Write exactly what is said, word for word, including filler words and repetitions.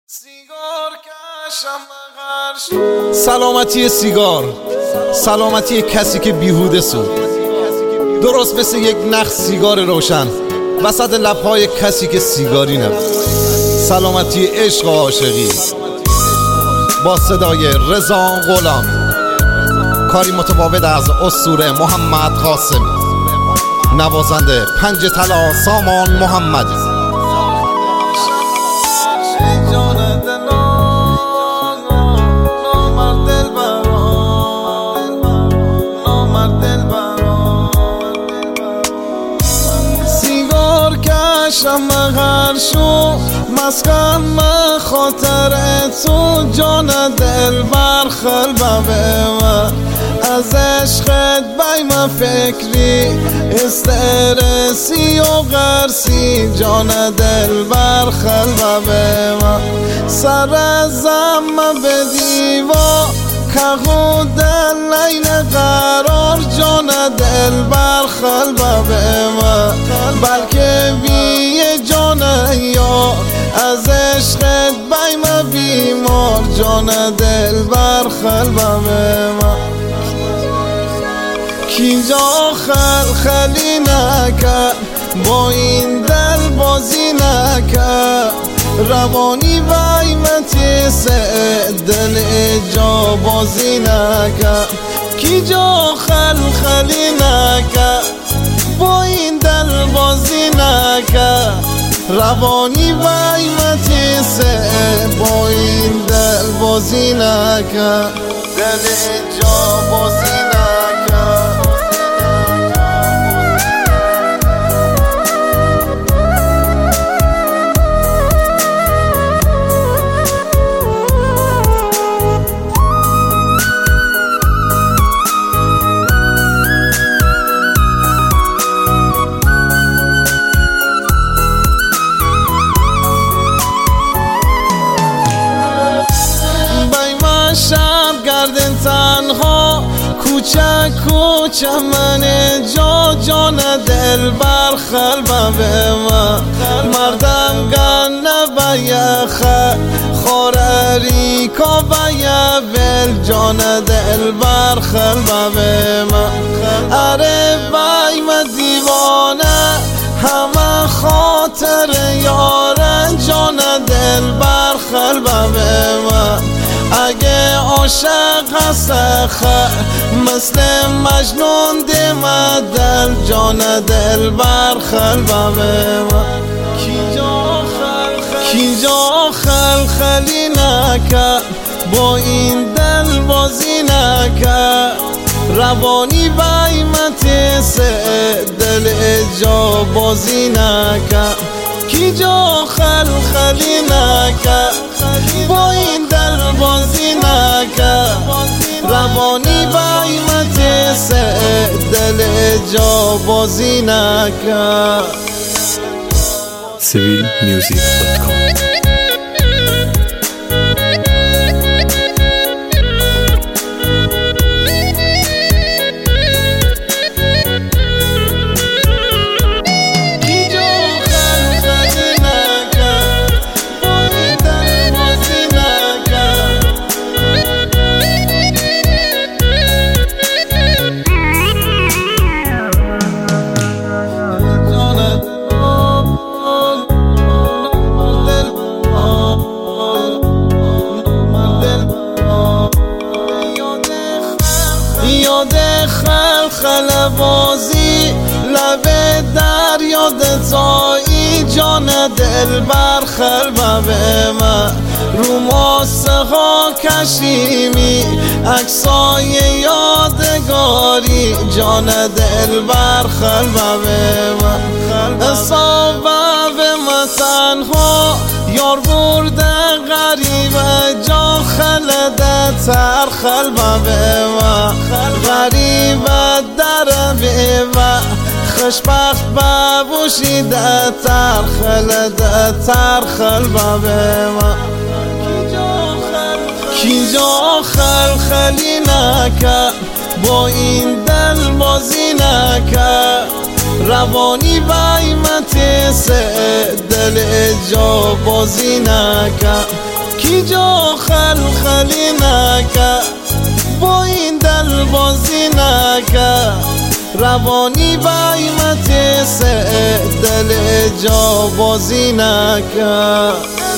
سلامتی سیگار، سلامتی کسی که بیهوده سود، درست مثل یک نخ سیگار روشن وسط لبهای کسی که سیگاری نبود. سلامتی عشق و عاشقی با صدای رضا غلامی، کاری متفاوت از اسطوره محمد قاسمی، نوازنده پنج طلا سامان محمدی. مغر شو مسکن من خاطر تو، جان دل بر خلبه من از عشقت بی من فکری استرسی و غرسی، جان دل بر خلبه من سر ازم به دیوا که خود لیل قرار، جان دل بر خلبه من بلکه بی جان یار از عشقت بی من بیمار، جان دل بر خلبه من کی جا خل خلی نکرد با این دل بازی نکرد، روانی بی من تیسه دل جا بازی نکرد، کی جا خل خلی نکرد با این دل بازی نکرد، روانی بی من تیسه با این دل بازی نکرد، دل جا بازی نکرد. شب گردن تنها کوچک کوچه من جا، جان دل بر خلبه من مردم گنه بیخه خورری کا بیول، جان دل بر خلبه من اره بی من دیوانه همه خاطر یارن، جان دل بر خلبه من اگه عاشق هست خر مثل مجنون دم دل، جان دل بر خلبه من کی جا خل خلی نکرد با این دل بازی نکرد، روانی بی من تیسه دل جا بازی نکرد، کی جا خل خلی نکرد با این دل بازی نکرد، روانی بی من تیسه دل جا بازی نکرد. سیویل میوزیک دات کام یاد خل خل بازی لب در یاد تایی، جان دل بر خلبه من رو ماسه ها کشیمی عکسای یادگاری، جان دل بر خلبه من اصابه من تنها یار برده غریبه جا خلده تر خلبه من غریبه در بیوه خوشبخت ببوشیده تر خلده تر خلبه من کی جا خل خلی نکرد با این دل بازی نکرد، روانی بی من تیسه دل جا بازی نکرد، کی جا خلخلی نکرد با این دل بازی نکرد روانی قیمت سه دل جا بازی نکرد